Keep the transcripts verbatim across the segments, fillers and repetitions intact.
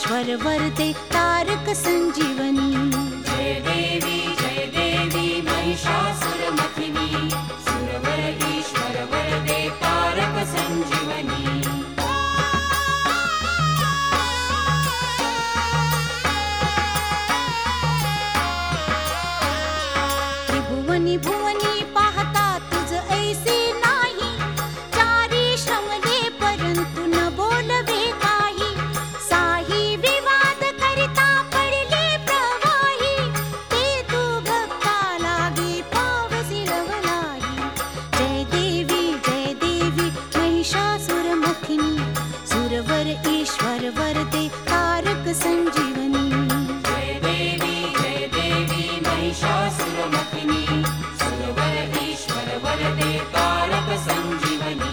ईश्वर वरदे तारक संजीवनी। जय देवी जय देवी महिषासुरमर्दिनी, सुरवर ईश्वर वरदे तारक संजीवनी। त्रिभुवनी भुवनी पाहता तुझ ऐसे नाही, चारी श्रमले परंतु न बोलवे काही। साही विवाद करिता पडले प्रवाही, ते तू भक्ता लागे पावसी लवलाही। जय देवी जय देवी महिषासुरमर्दिनी, सुरवर ईश्वर वरदे तारक संजीवनी। जय देवी जय देवी महिषासुरमर्दिनी, सुरवर ईश्वर वरदे तारक संजीवनी।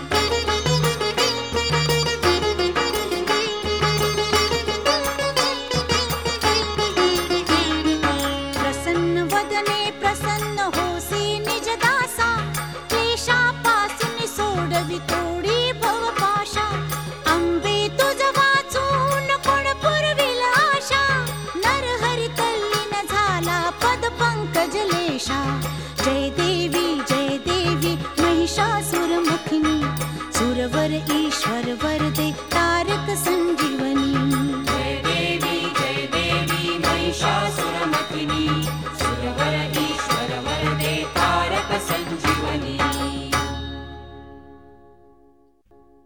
प्रसन्न वदने प्रसन्न होसी निज दासा, क्लेशापासून सोडवी तोडी भवपाशा। अंबे तुझ वाचून कोण पुरविल आशा, नरहरी तल्लीन झाला पद पंकज लेशा। जय देवी